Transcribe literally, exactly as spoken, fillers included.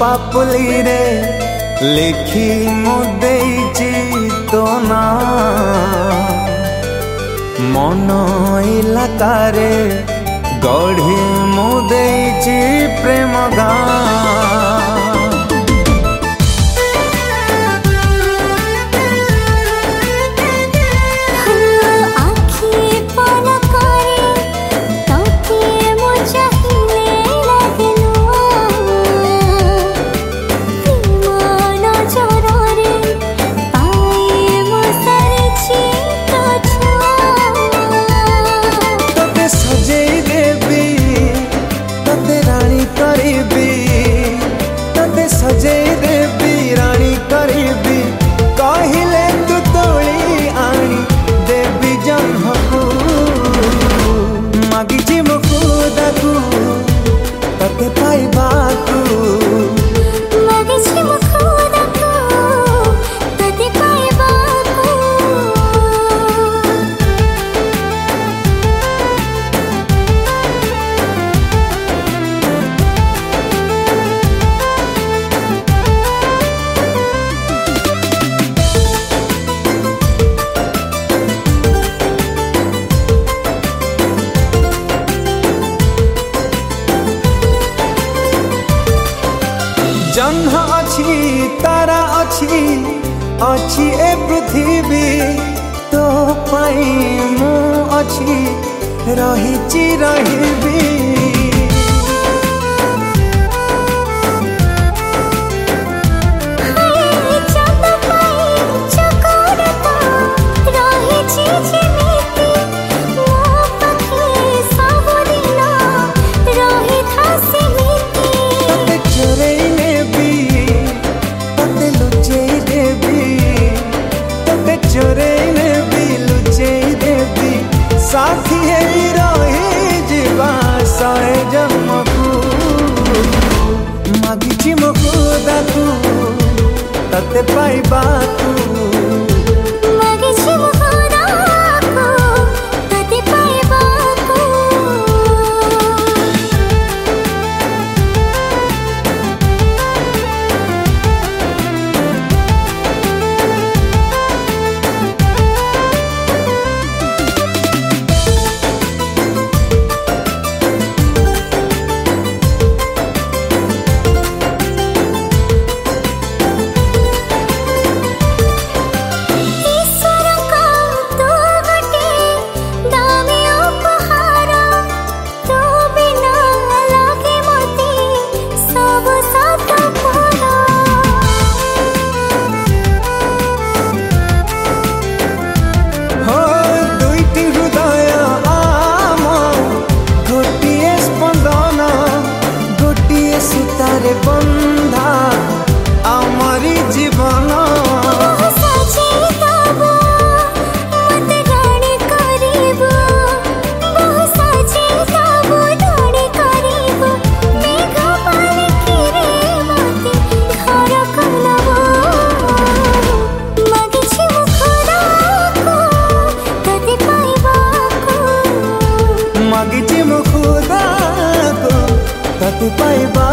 पापुली रे लिखी मु देइछि तो ना मन इलाकारे गढ़ी मु देइछि प्रेम गाँ। सजई देवी रानी करीबी कहले तू तोली आनी देवी जन्मकू मागिची मुकुदाकू तते पाइबाकू मागिची मुकुदाकू तते पाइबाकू। जन्म अच्छी तारा अच्छी अच्छी ए पृथ्वी तो पाई मु अच्छी रही रही साथी है रही जीवा सहे जन्मकू मागिची मुकुदाकू तते पाइबाकू मागिची मुकुदाकू तते पाइबाकू। बंधा आमरी जीवन मागिची मुकुदाकू तते पाइबा।